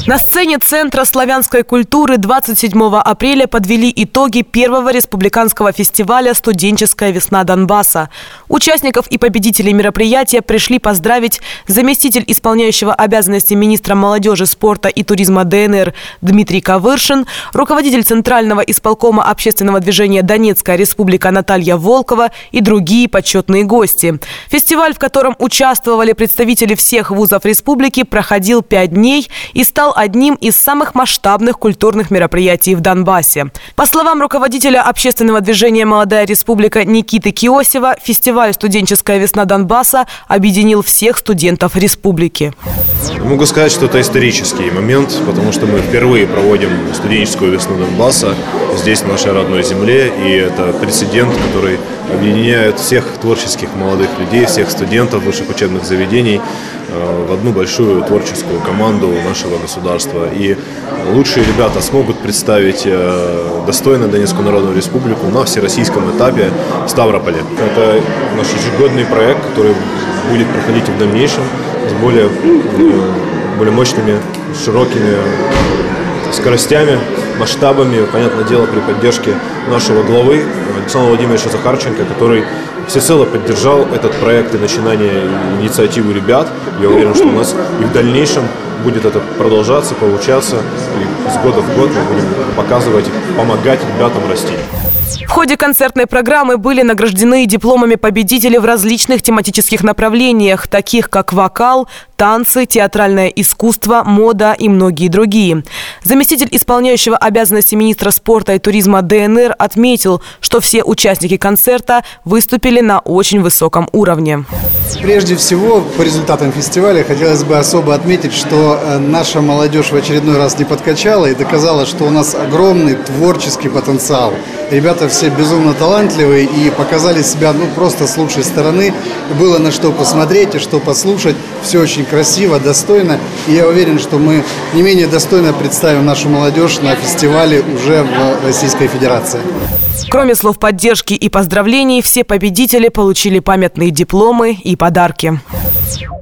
На сцене Центра славянской культуры 27 апреля подвели итоги первого республиканского фестиваля «Студенческая весна Донбасса». Участников и победителей мероприятия пришли поздравить заместитель исполняющего обязанности министра молодежи, спорта и туризма ДНР Дмитрий Кавыршин, руководитель Центрального исполкома общественного движения «Донецкая республика» Наталья Волкова и другие почетные гости. Фестиваль, в котором участвовали представители всех вузов республики, проходил 5 дней и стал одним из самых масштабных культурных мероприятий в Донбассе. По словам руководителя общественного движения «Молодая республика» Никиты Киосева, фестиваль «Студенческая весна Донбасса» объединил всех студентов республики. Могу сказать, что это исторический момент, потому что мы впервые проводим студенческую весну Донбасса здесь, на нашей родной земле, и это прецедент, который объединяет всех творческих молодых людей, всех студентов высших учебных заведений в одну большую творческую команду нашего государства. И лучшие ребята смогут представить достойно Донецкую Народную Республику на всероссийском этапе в Ставрополе. Это наш ежегодный проект, который будет проходить и в дальнейшем с более мощными, широкими скоростями, масштабами, понятное дело, при поддержке нашего главы Александра Владимировича Захарченко, который всецело поддержал этот проект и начинание инициативы ребят. Я уверен, что у нас и в дальнейшем будет это продолжаться, получаться. И с года в год мы будем показывать, помогать ребятам расти. В ходе концертной программы были награждены дипломами победители в различных тематических направлениях, таких как вокал, танцы, театральное искусство, мода и многие другие. Заместитель исполняющего обязанности министра спорта и туризма ДНР отметил, что все участники концерта выступили на очень высоком уровне. Прежде всего, по результатам фестиваля хотелось бы особо отметить, что наша молодежь в очередной раз не подкачала и доказала, что у нас огромный творческий потенциал. Ребята все безумно талантливые и показали себя просто с лучшей стороны. Было на что посмотреть и что послушать. Все очень красиво, достойно. И я уверен, что мы не менее достойно представим нашу молодежь на фестивале уже в Российской Федерации. Кроме слов поддержки и поздравлений, все победители получили памятные дипломы и подарки.